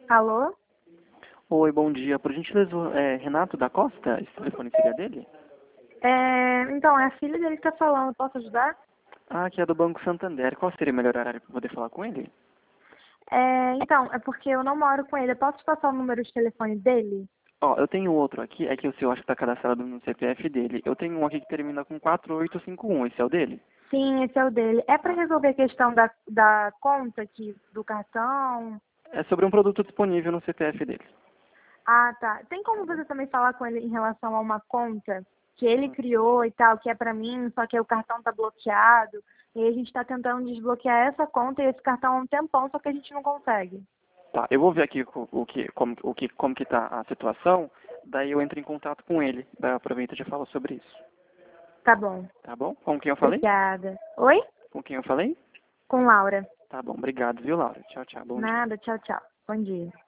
Alô? Oi, bom dia. Por gentileza, Renato da Costa? Esse telefone seria dele? Então, é a filha dele que tá falando. Posso ajudar? Ah, que é do Banco Santander. Qual seria o melhor horário para poder falar com ele? Então, é porque eu não moro com ele. Eu posso te passar o número de telefone dele? Ó, eu tenho outro aqui, é que o seu acho que está cadastrado no CPF dele. Eu tenho um aqui que termina com 4851. Esse é o dele? Sim, esse é o dele. É para resolver a questão da conta aqui, do cartão? É sobre um produto disponível no CPF dele. Ah, tá. Tem como você também falar com ele em relação a uma conta que ele criou e tal, que é para mim, só que o cartão tá bloqueado. E aí a gente tá tentando desbloquear essa conta e esse cartão há um tempão, só que a gente não consegue. Tá, eu vou ver aqui como que tá a situação, daí eu entro em contato com ele. Daí eu aproveito e já falo sobre isso. Tá bom. Tá bom? Com quem eu falei? Obrigada. Oi? Com quem eu falei? Com Laura. Tá bom, obrigado, viu, Laura? Tchau, tchau. Bom dia. Nada, tchau, tchau. Bom dia.